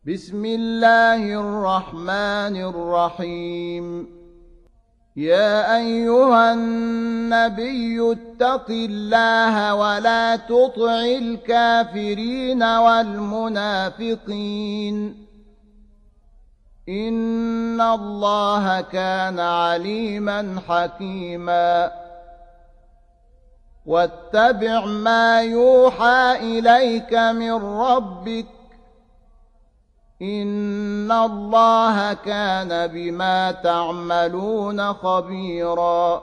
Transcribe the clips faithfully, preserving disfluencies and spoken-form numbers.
بسم الله الرحمن الرحيم. يا أيها النبي اتق الله ولا تطع الكافرين والمنافقين، إن الله كان عليما حكيما. واتبع ما يوحى إليك من ربك، إن الله كان بما تعملون خبيرا.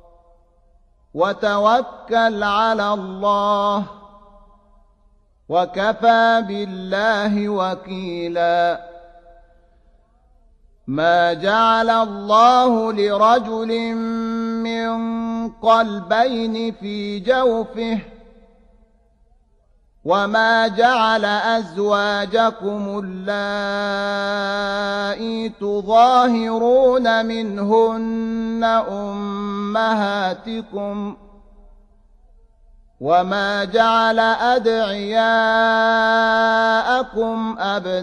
وتوكل على الله، وكفى بالله وكيلا. ما جعل الله لرجل من قلبين في جوفه، وما جعل أزواجكم اللائي تظاهرون منهن أمهاتكم، وما جعل أدعياءكم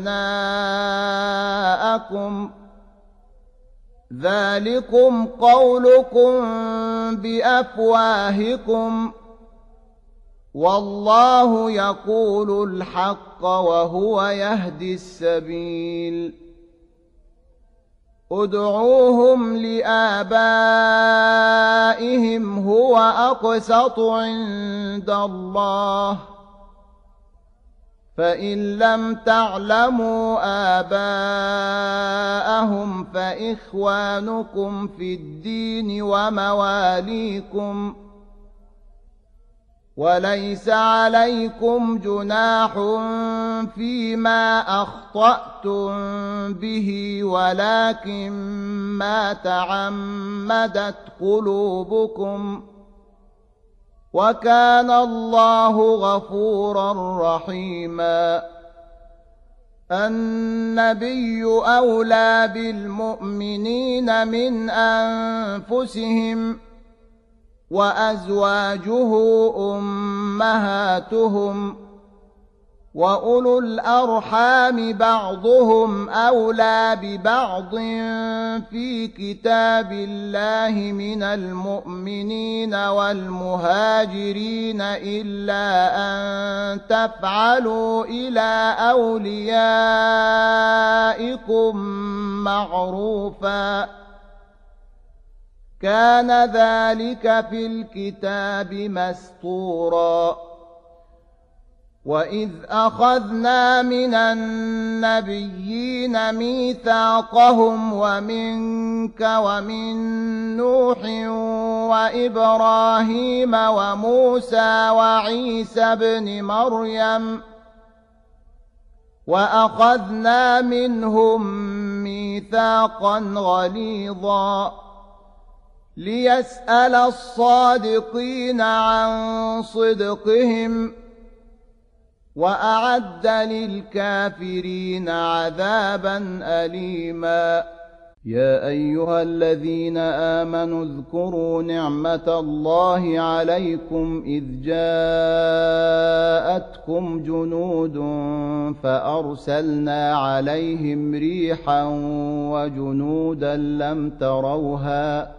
أبناءكم، ذلكم قولكم بأفواهكم، والله يقول الحق وهو يهدي السبيل. ادعوهم لآبائهم هو أقسط عند الله، فإن لم تعلموا آباءهم فإخوانكم في الدين ومواليكم، وليس عليكم جناح فيما أخطأتم به، ولكن ما تعمدت قلوبكم، وكان الله غفورا رحيما. النبي أولى بالمؤمنين من أنفسهم، وأزواجه أمهاتهم، وأولو الأرحام بعضهم أولى ببعض في كتاب الله من المؤمنين والمهاجرين، إلا أن تفعلوا إلى أوليائكم معروفا، كان ذلك في الكتاب مسطورا. وإذ أخذنا من النبيين ميثاقهم ومنك ومن نوح وإبراهيم وموسى وعيسى بن مريم، وأخذنا منهم ميثاقا غليظا، ليسأل الصادقين عن صدقهم، وأعد للكافرين عذابا أليما. يا أيها الذين آمنوا اذكروا نعمة الله عليكم إذ جاءتكم جنود فأرسلنا عليهم ريحا وجنودا لم تروها،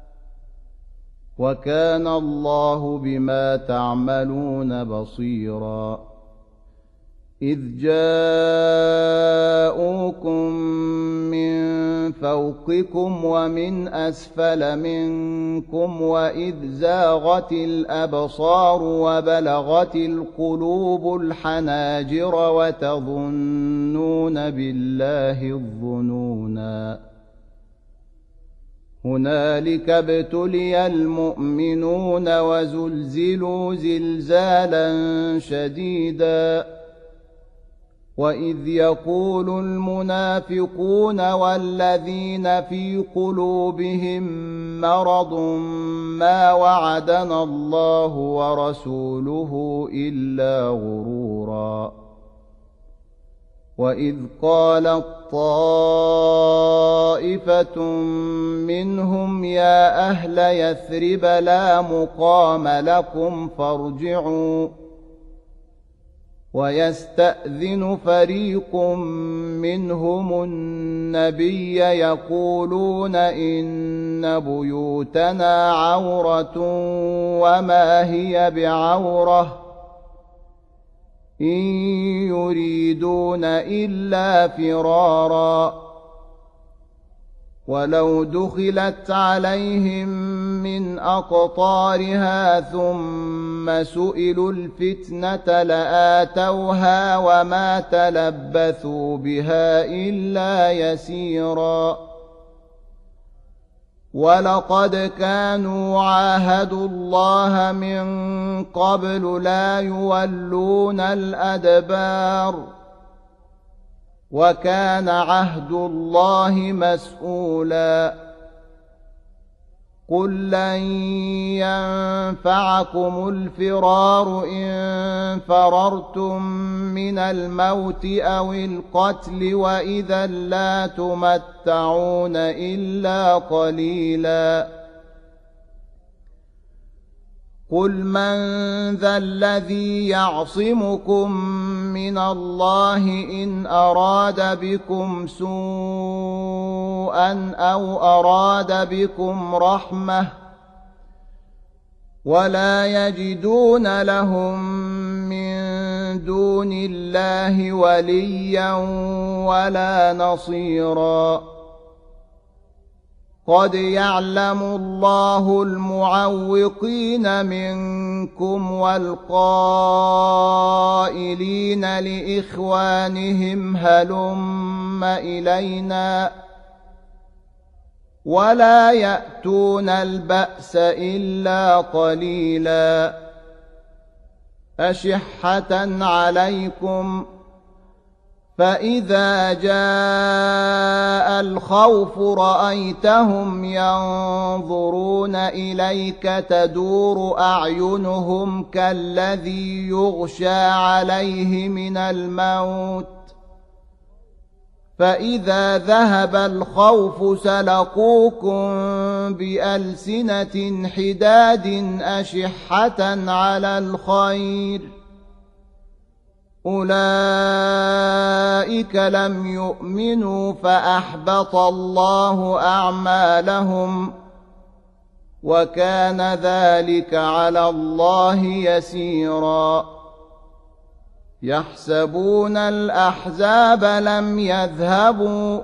وكان الله بما تعملون بصيرا. إذ جاءوكم من فوقكم ومن أسفل منكم، وإذ زاغت الأبصار وبلغت القلوب الحناجر وتظنون بالله الظنونا. هنالك ابتلي المؤمنون وزلزلوا زلزالا شديدا. وإذ يقول المنافقون والذين في قلوبهم مرض ما وعدنا الله ورسوله إلا غرورا. وإذ قالت طائفة منهم يا أهل يثرب لا مقام لكم فارجعوا ويستأذن فريق منهم النبي يقولون إن بيوتنا عورة وما هي بعورة إن يريدون إلا فرارا ولو دخلت عليهم من أقطارها ثم سئلوا الفتنة لآتوها وما تلبثوا بها إلا يسيرا ولقد كانوا عاهدوا الله من قبل لا يولون الأدبار وكان عهد الله مسؤولا قل لن ينفعكم الفرار إن فررتم من الموت أو القتل وإذا لا تمتعون إلا قليلا قل من ذا الذي يعصمكم من الله إن أراد بكم سوءا أو أراد بكم رحمة ولا يجدون لهم من دون الله وليا ولا نصيرا قد يعلم الله المعوقين منكم والقائلين لإخوانهم هلم إلينا ولا يأتون البأس إلا قليلا أشحة عليكم فإذا جاء الخوف رأيتهم ينظرون إليك تدور أعينهم كالذي يغشى عليه من الموت فإذا ذهب الخوف سلقوكم بألسنة حداد أشحة على الخير أولئك لم يؤمنوا فأحبط الله أعمالهم وكان ذلك على الله يسيرا يحسبون الأحزاب لم يذهبوا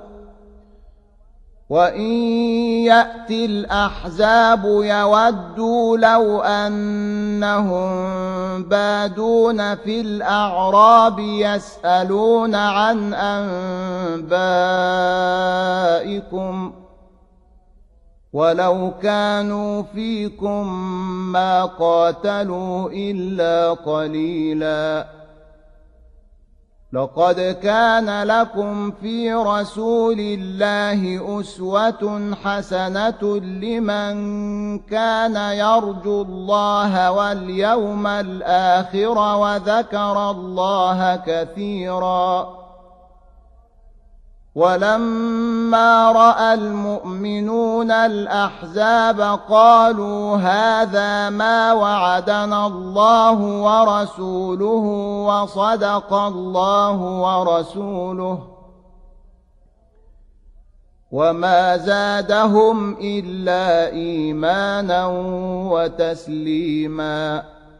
وإن يأتي الأحزاب يودوا لو أنهم بادون في الأعراب يسألون عن أنبائكم ولو كانوا فيكم ما قاتلوا إلا قليلا لقد كان لكم في رسول الله أسوة حسنة لمن كان يرجو الله واليوم الآخر وذكر الله كثيرا ولما رأى المؤمنون الأحزاب قالوا هذا ما وعدنا الله ورسوله وصدق الله ورسوله وما زادهم إلا إيمانا وتسليما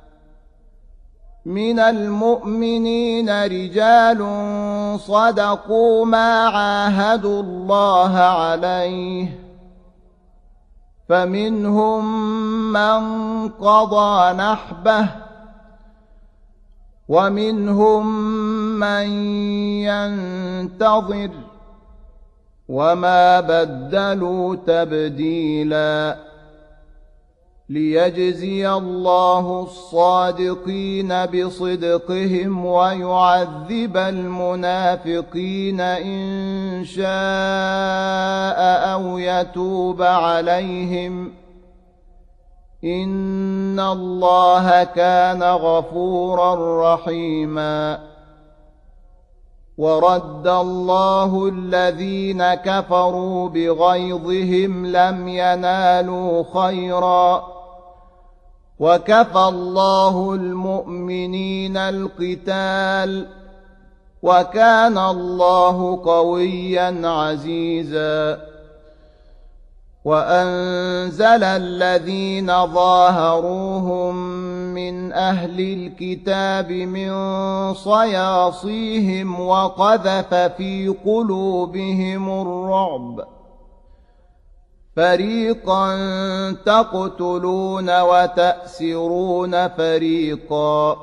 من المؤمنين رجال صدقوا ما عاهدوا الله عليه فمنهم من قضى نحبه ومنهم من ينتظر وما بدلوا تبديلا ليجزي الله الصادقين بصدقهم ويعذب المنافقين إن شاء أو يتوب عليهم إن الله كان غفورا رحيما ورد الله الذين كفروا بغيظهم لم ينالوا خيرا وكفى الله المؤمنين القتال وكان الله قويا عزيزا وأنزل الذين ظاهروهم من أهل الكتاب من صياصيهم وقذف في قلوبهم الرعب فريقا تقتلون وتأسرون فريقا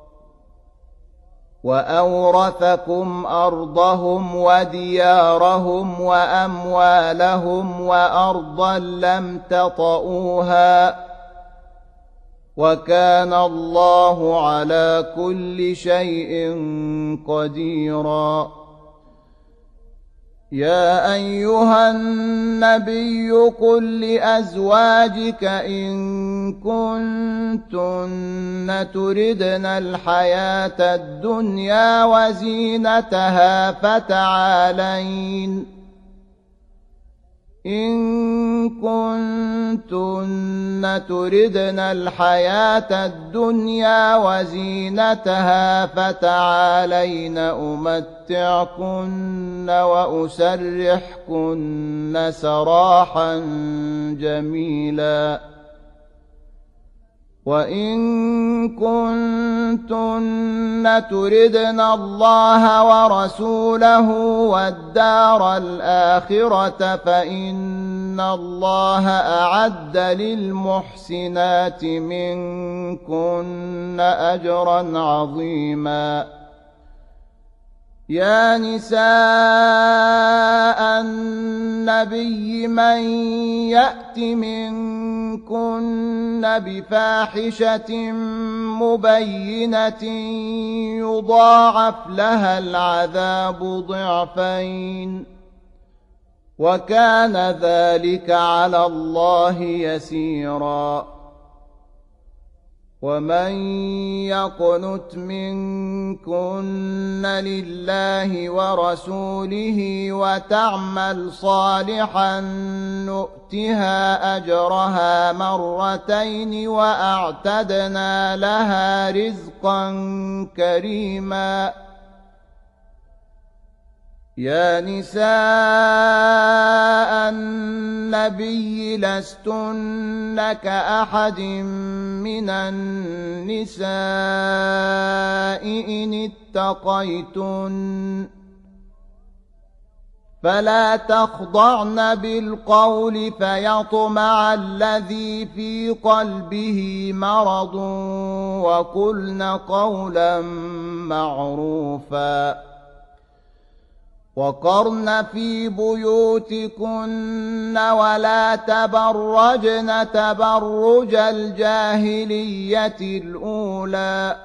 وأورثكم أرضهم وديارهم وأموالهم وأرضا لم تطئوها وكان الله على كل شيء قديرا يا أيها النبي قل لأزواجك إن كنتن تردن الحياة الدنيا وزينتها فتعالين إن كنتن تردن الحياة الدنيا وزينتها فتعالين أمتعكن وأسرحكن سراحا جميلا وإن كنتن تردن الله ورسوله والدار الآخرة فإن الله أعد للمحسنات منكن أجرا عظيما يا نساء النبي من يأت منكن بفاحشة مبينة يضاعف لها العذاب ضعفين وكان ذلك على الله يسيرا ومن يقنت منكن لله ورسوله وتعمل صالحا نؤتها أجرها مرتين وأعتدنا لها رزقا كريما يا نساء النبي لستن كأحد من النساء إن اتقيتن فلا تخضعن بالقول فيطمع الذي في قلبه مرض وقلن قولا معروفا وقرن في بيوتكن ولا تبرجن تبرج الجاهلية الأولى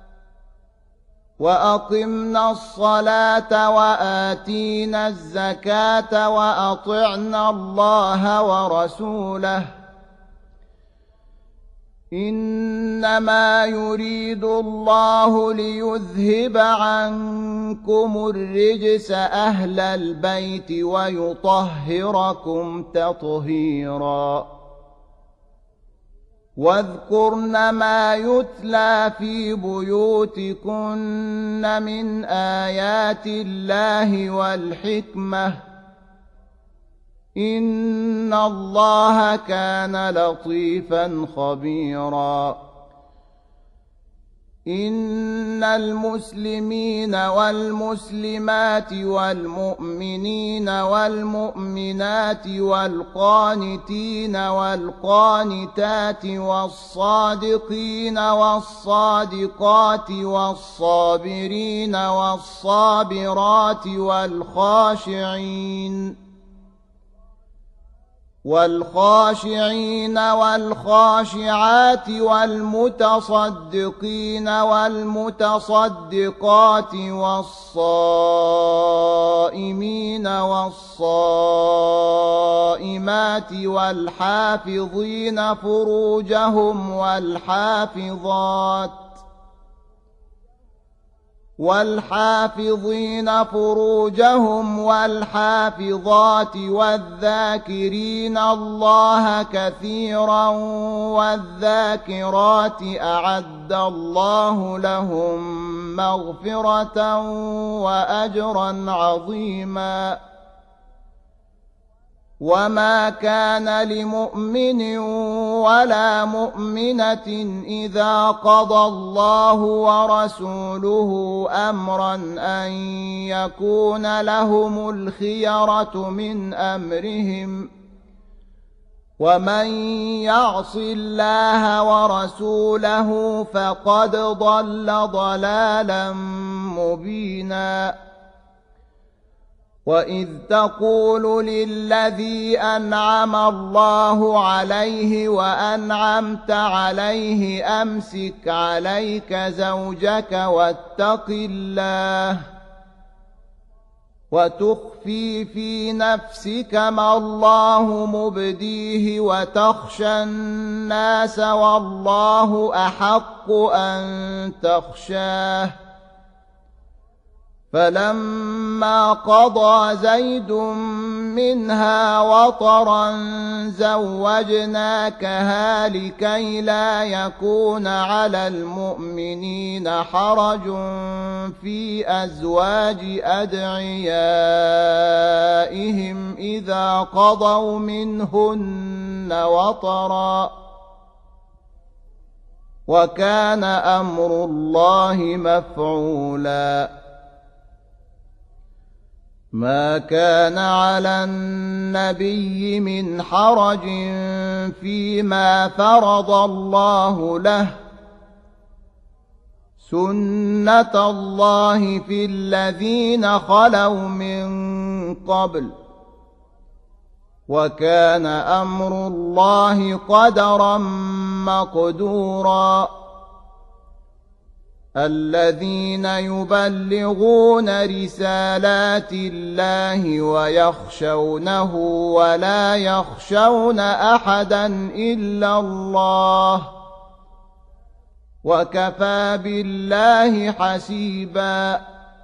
وأقمنا الصلاة وآتينا الزكاة وأطعنا الله ورسوله إنما يريد الله ليذهب عنكم الرجس أهل البيت ويطهركم تطهيرا واذكرن ما يتلى في بيوتكن من آيات الله والحكمة إن الله كان لطيفا خبيرا إن المسلمين والمسلمات والمؤمنين والمؤمنات والقانتين والقانتات والصادقين والصادقات والصابرين والصابرات والخاشعين والخاشعين والخاشعات والمتصدقين والمتصدقات والصائمين والصائمات والحافظين فروجهم والحافظات والحافظين فروجهم والحافظات والذاكرين الله كثيرا والذاكرات أعد الله لهم مغفرة وأجرا عظيما. وما كان لمؤمن ولا مؤمنة إذا قضى الله ورسوله أمرا أن يكون لهم الخيرة من أمرهم، ومن يعص الله ورسوله فقد ضل ضلالا مبينا. وإذ تقول للذي أنعم الله عليه وأنعمت عليه أمسك عليك زوجك واتق الله وتخفي في نفسك ما الله مبديه وتخشى الناس والله أحق أن تخشاه. فلما قضى زيد منها وطرا زوجناكها لكي لا يكون على المؤمنين حرج في أزواج أدعيائهم إذا قضوا منهن وطرا، وكان أمر الله مفعولا. ما كان على النبي من حرج فيما فرض الله له، سنة الله في الذين خلوا من قبل، وكان أمر الله قدرا مقدورا. الذين يبلغون رسالات الله ويخشونه ولا يخشون أحدا إلا الله، وكفى بالله حسيبا.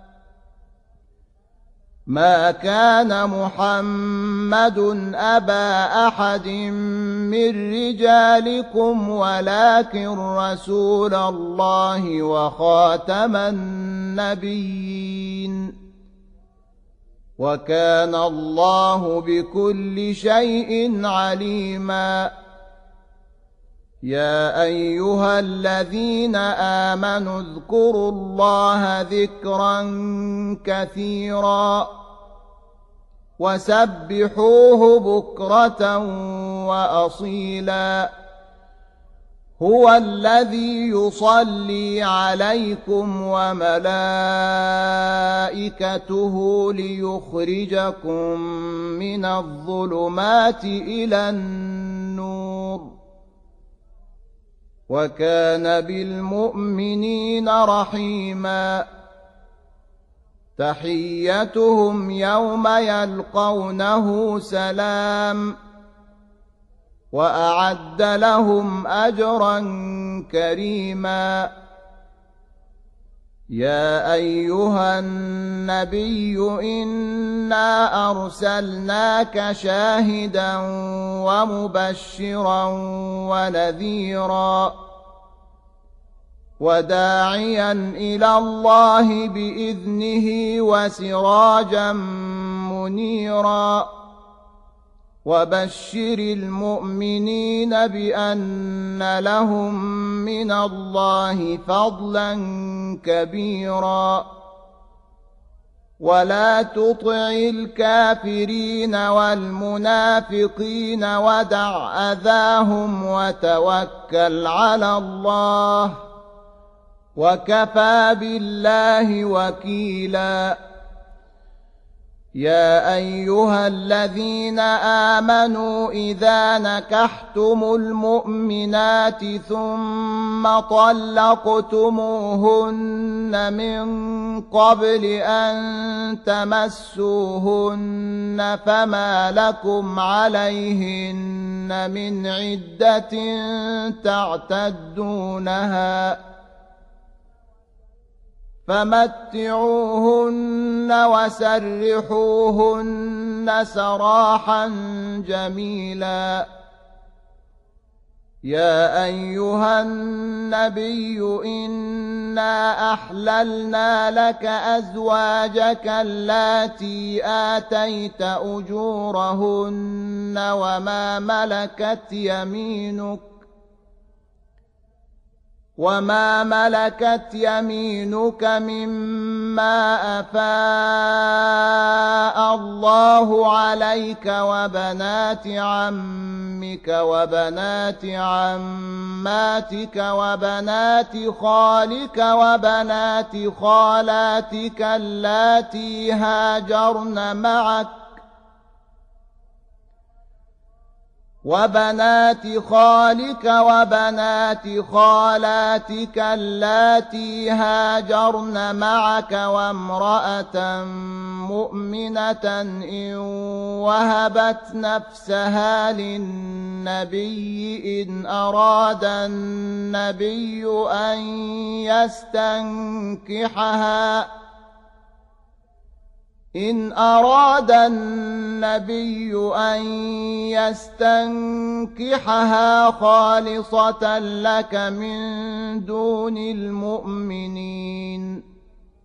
ما كان محمد أبا أحد من رجالكم ولكن رسول الله وخاتم النبيين، وكان الله بكل شيء عليما. يا أيها الذين آمنوا اذكروا الله ذكرا كثيرا وسبحوه بكرة وأصيلا. هو الذي يصلي عليكم وملائكته ليخرجكم من الظلمات إلى النور، وكان بالمؤمنين رحيما. تحيتهم يوم يلقونه سلام، وأعد لهم أجرا كريما. يا أيها النبي إنا أرسلناك شاهدا ومبشرا ونذيرا وداعيا إلى الله بإذنه وسراجا منيرا. وبشر المؤمنين بأن لهم من الله فضلا كبيرا. ولا تطع الكافرين والمنافقين ودع أذاهم وتوكل على الله، وكفى بالله وكيلا. يا أيها الذين آمنوا إذا نكحتم المؤمنات ثم طلقتموهن من قبل أن تمسوهن فما لكم عليهن من عدة تعتدونها، فمتعوهن وسرحوهن سراحا جميلا. يا أيها النبي إنا أحللنا لك أزواجك اللاتي آتيت أجورهن وما ملكت يمينك وما ملكت يمينك مما أفاء الله عليك وبنات عمك وبنات عماتك وبنات خالك وبنات خالاتك اللاتي هاجرن معك وبنات خالك وبنات خالاتك اللاتي هاجرن معك وامرأة مؤمنة إن وهبت نفسها للنبي إن أراد النبي أن يستنكحها إن أراد النبي أن يستنكحها خالصة لك من دون المؤمنين.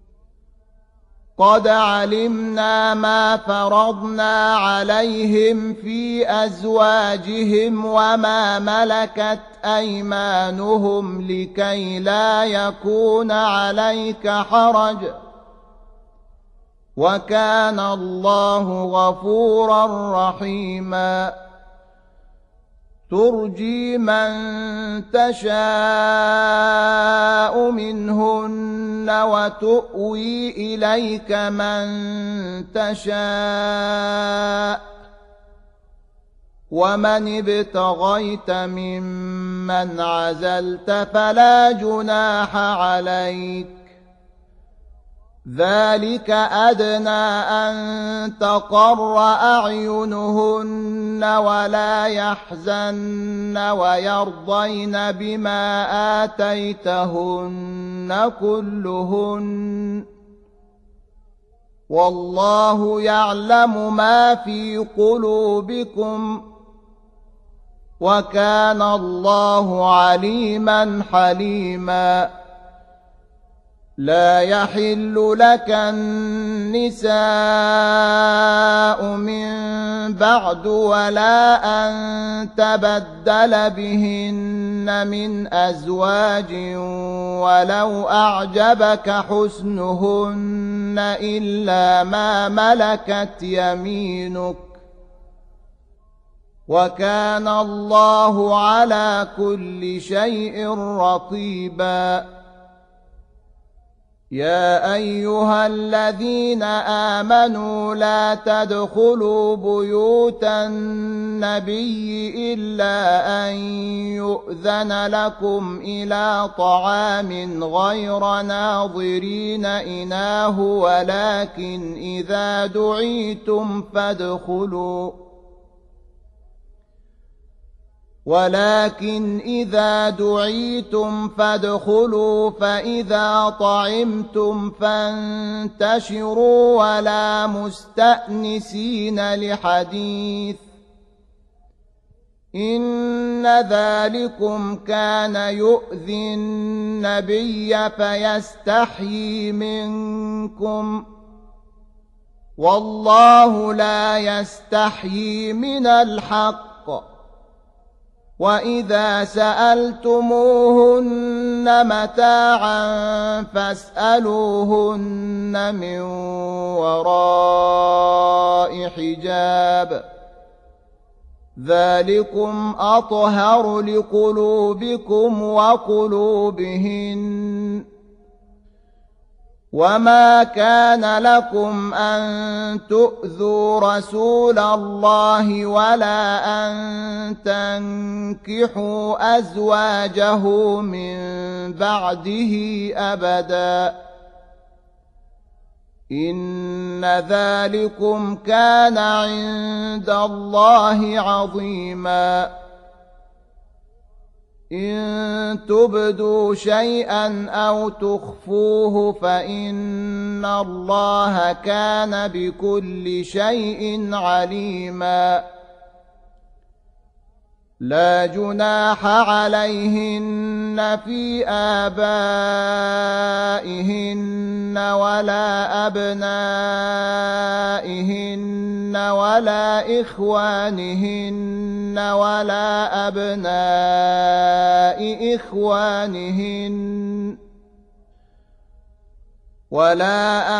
قد علمنا ما فرضنا عليهم في أزواجهم وما ملكت أيمانهم لكي لا يكون عليك حرج وكان الله غفورا رحيما. ترجي من تشاء منهن وتؤوي إليك من تشاء ومن ابتغيت ممن عزلت فلا جناح عليك ذلك أدنى أن تقر أعينهن ولا يحزن ويرضين بما آتيتهن كلهن والله يعلم ما في قلوبكم وكان الله عليما حليما. لا يحل لك النساء من بعد ولا أن تبدل بهن من أزواج ولو أعجبك حسنهن إلا ما ملكت يمينك وكان الله على كل شيء رقيبا. يا أيها الذين آمنوا لا تدخلوا بيوت النبي إلا أن يؤذن لكم إلى طعام غير ناظرين إناه ولكن إذا دعيتم فادخلوا ولكن إذا دعيتم فادخلوا فإذا طعمتم فانتشروا ولا مستأنسين لحديث إن ذلكم كان يؤذي النبي فيستحيي منكم والله لا يستحيي من الحق. وإذا سألتموهن متاعا فاسألوهن من وراء حجاب ذلكم أطهر لقلوبكم وقلوبهن. وما كان لكم أن تؤذوا رسول الله ولا أن تنكحوا أزواجه من بعده أبدا إن ذلكم كان عند الله عظيما. إن تبدوا شيئا أو تخفوه فإن الله كان بكل شيء عليما لا جناح عليهن في آبائهن ولا أبنائهن ولا إخوانهن ولا أبناء إخوانهن ولا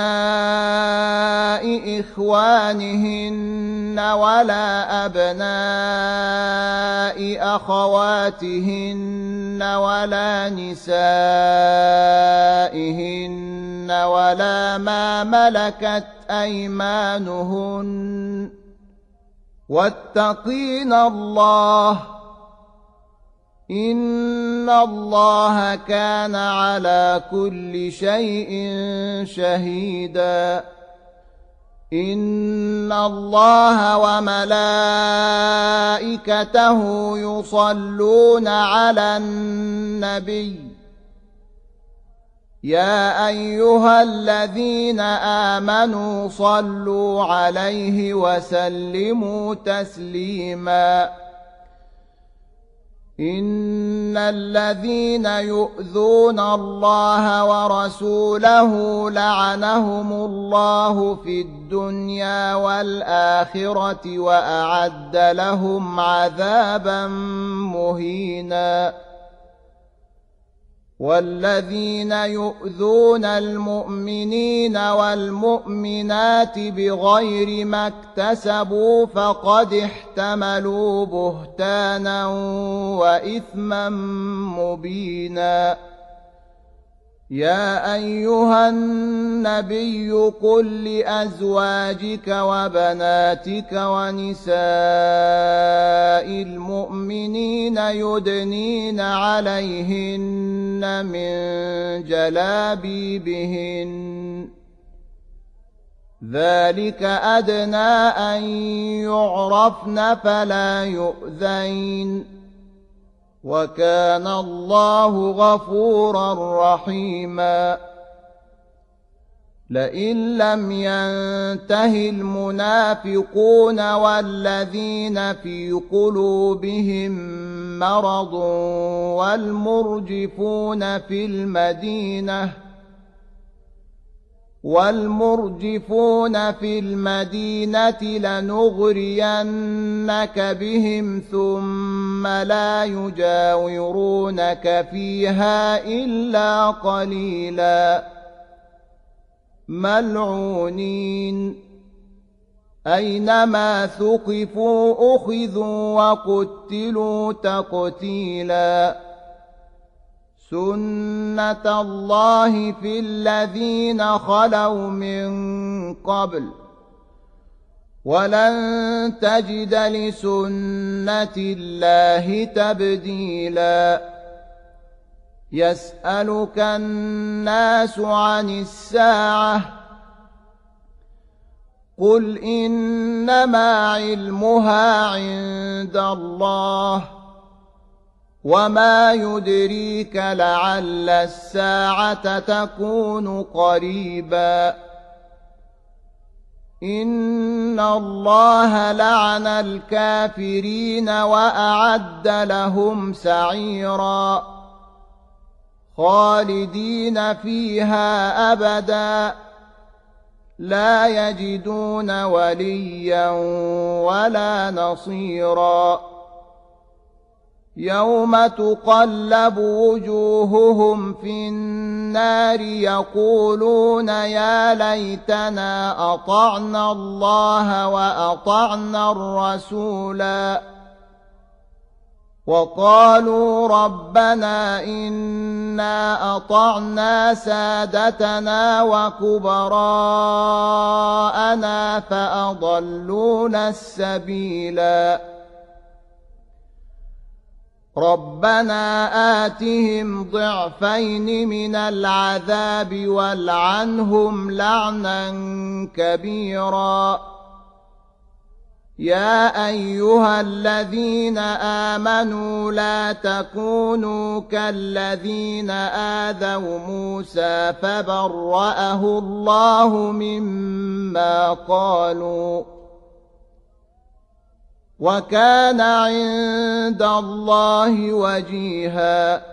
أبناء إخوانهن ولا أبناء أخواتهن ولا نسائهن ولا ما ملكت أيمانهن واتقين الله إن الله كان على كل شيء شهيدا إن الله وملائكته يصلون على النبي يا أيها الذين آمنوا صلوا عليه وسلموا تسليما إن الذين يؤذون الله ورسوله لعنهم الله في الدنيا والآخرة وأعد لهم عذابا مهينا والذين يؤذون المؤمنين والمؤمنات بغير ما اكتسبوا فقد احتملوا بهتانا وإثما مبينا يا أيها النبي قل لأزواجك وبناتك ونساء المؤمنين يدنين عليهن من جلابيبهن ذلك أدنى أن يعرفن فلا يؤذين وكان الله غفورا رحيما لئن لم ينته المنافقون والذين في قلوبهم مرض والمرجفون في المدينة والمرجفون في المدينة لنغرينك بهم ثم لا يجاورونك فيها إلا قليلا ملعونين أينما ثقفوا أخذوا وقتلوا تقتيلا سنة الله في الذين خلوا من قبل ولن تجد لسنة الله تبديلا يسألك الناس عن الساعة قل إنما علمها عند الله وما يدريك لعل الساعة تكون قريبا إن الله لعن الكافرين وأعد لهم سعيرا خالدين فيها أبدا لا يجدون وليا ولا نصيرا يوم تقلب وجوههم في النار يقولون يا ليتنا أطعنا الله وأطعنا الرسولا وقالوا ربنا إنا أطعنا سادتنا وكبراءنا فأضلونا السبيلا ربنا آتهم ضعفين من العذاب والعنهم لعنا كبيرا يا أيها الذين آمنوا لا تكونوا كالذين آذوا موسى فبرأه الله مما قالوا وكان عند الله وجيها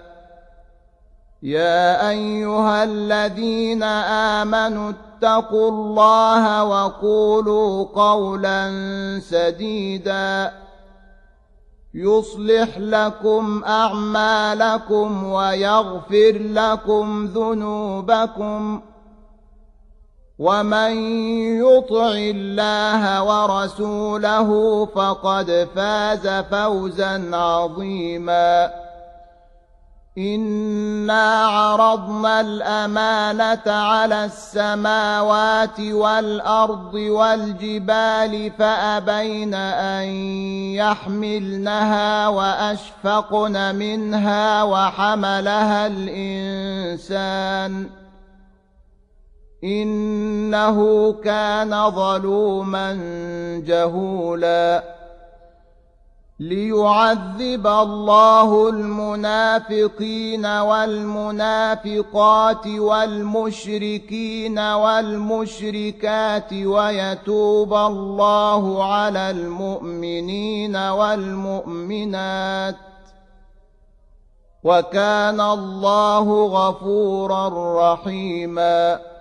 يا أيها الذين آمنوا اتقوا الله وقولوا قولا سديدا يصلح لكم أعمالكم ويغفر لكم ذنوبكم ومن يطع الله ورسوله فقد فاز فوزا عظيما إنا عرضنا الأمانة على السماوات والأرض والجبال فأبين أن يحملنها وأشفقن منها وحملها الإنسان إنه كان ظلوما جهولا ليعذب الله المنافقين والمنافقات والمشركين والمشركات ويتوب الله على المؤمنين والمؤمنات وكان الله غفورا رحيما